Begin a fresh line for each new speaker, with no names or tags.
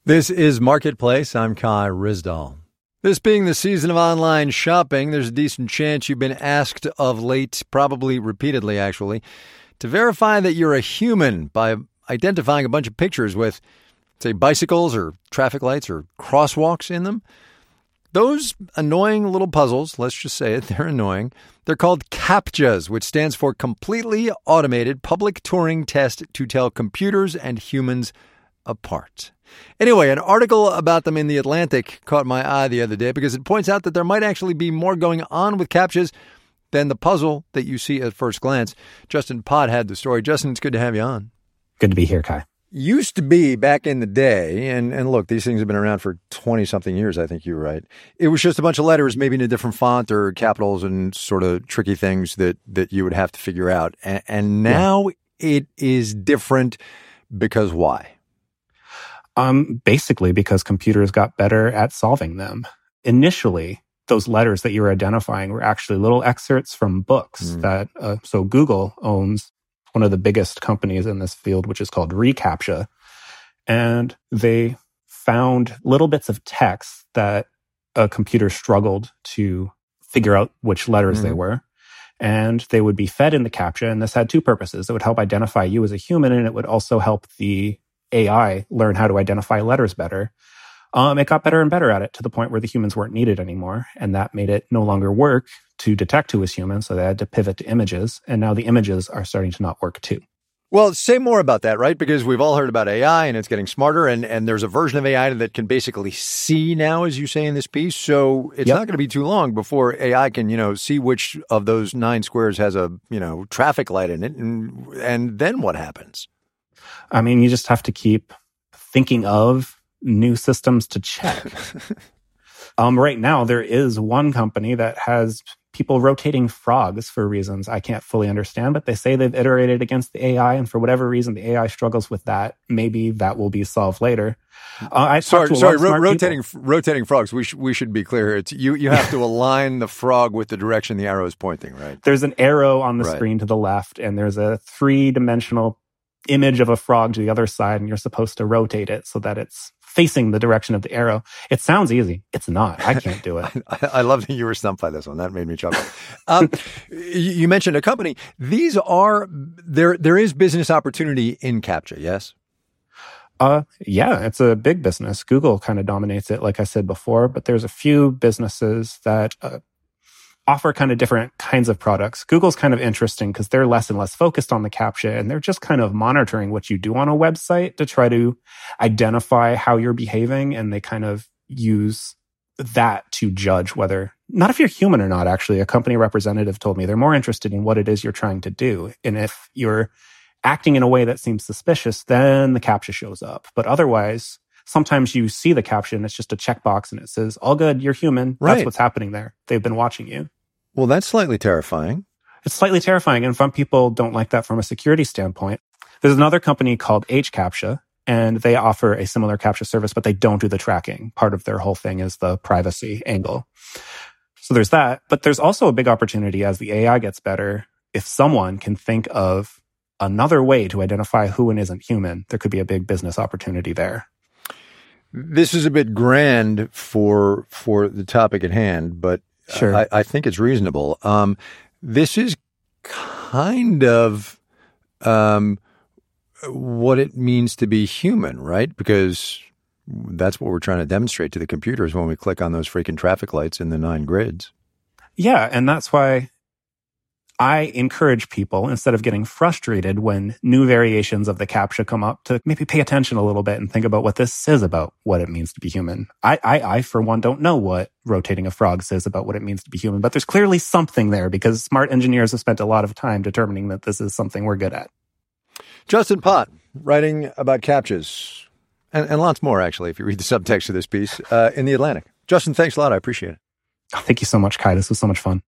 This is Marketplace. I'm Kai Ryssdal. This being the season of online shopping, there's a decent chance you've been asked of late, probably repeatedly actually, to verify that you're a human by identifying a bunch of pictures with, say, bicycles or traffic lights or crosswalks in them. Those annoying little puzzles, let's just say it, they're annoying. They're called CAPTCHAs, which stands for Completely Automated Public Turing Test to Tell Computers and Humans Apart. Anyway, an article about them in The Atlantic caught my eye the other day because it points out that there might actually be more going on with CAPTCHAs than the puzzle that you see at first glance. Justin Pott had the story. Justin, it's good to have you on.
Good to be here, Kai.
Used to be back in the day, and look, these things have been around for 20-something years, I think you're right. It was just a bunch of letters, maybe in a different font or capitals and sort of tricky things that you would have to figure out. And now it is different because why?
Basically because computers got better at solving them. Initially, those letters that you were identifying were actually little excerpts from books so Google owns one of the biggest companies in this field, which is called reCAPTCHA. And they found little bits of text that a computer struggled to figure out which letters they were. And they would be fed in the CAPTCHA. And this had two purposes. It would help identify you as a human, and it would also help the AI learn how to identify letters better. It got better and better at it to the point where the humans weren't needed anymore. And that made it no longer work to detect who was human. So they had to pivot to images. And now the images are starting to not work too.
Well, say more about that, right? Because we've all heard about AI and it's getting smarter. And there's a version of AI that can basically see now, as you say in this piece. So it's not going to be too long before AI can, see which of those 9 squares has a, traffic light in it. And then what happens?
I mean, you just have to keep thinking of new systems to check. Right now, there is one company that has people rotating frogs for reasons I can't fully understand, but they say they've iterated against the AI, and for whatever reason, the AI struggles with that. Maybe that will be solved later.
Rotating frogs. We should be clear here. It's you have to align the frog with the direction the arrow is pointing, right?
There's an arrow on the screen to the left, and there's a 3-dimensional image of a frog to the other side, and you're supposed to rotate it so that it's facing the direction of the arrow. It sounds easy. It's not. I can't do it.
I love that you were stumped by this one. That made me chuckle. You mentioned a company. These are there is business opportunity in CAPTCHA, yes?
Yeah, it's a big business. Google kind of dominates it, like I said before, but there's a few businesses that offer kind of different kinds of products. Google's kind of interesting because they're less and less focused on the CAPTCHA, and they're just kind of monitoring what you do on a website to try to identify how you're behaving, and they kind of use that to judge whether, not if you're human or not, actually. A company representative told me they're more interested in what it is you're trying to do. And if you're acting in a way that seems suspicious, then the CAPTCHA shows up. But otherwise, sometimes you see the CAPTCHA and it's just a checkbox and it says, all good, you're human.
Right.
That's what's happening there. They've been watching you.
Well, that's slightly terrifying.
It's slightly terrifying, and some people don't like that from a security standpoint. There's another company called HCAPTCHA, and they offer a similar CAPTCHA service, but they don't do the tracking. Part of their whole thing is the privacy angle. So there's that. But there's also a big opportunity as the AI gets better. If someone can think of another way to identify who and isn't human, there could be a big business opportunity there.
This is a bit grand for the topic at hand, but
sure.
I think it's reasonable. This is kind of what it means to be human, right? Because that's what we're trying to demonstrate to the computers when we click on those freaking traffic lights in the 9 grids.
Yeah, and that's why I encourage people, instead of getting frustrated when new variations of the CAPTCHA come up, to maybe pay attention a little bit and think about what this says about what it means to be human. I for one, don't know what rotating a frog says about what it means to be human, but there's clearly something there because smart engineers have spent a lot of time determining that this is something we're good at.
Justin Pott, writing about CAPTCHAs, and lots more, actually, if you read the subtext of this piece, in The Atlantic. Justin, thanks a lot. I appreciate it.
Thank you so much, Kai. This was so much fun.